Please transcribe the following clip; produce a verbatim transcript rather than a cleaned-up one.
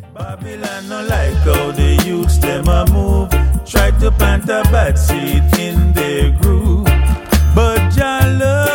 Babylon no like how the youths them a move. Try to plant a bad seed in their groove, but Jah love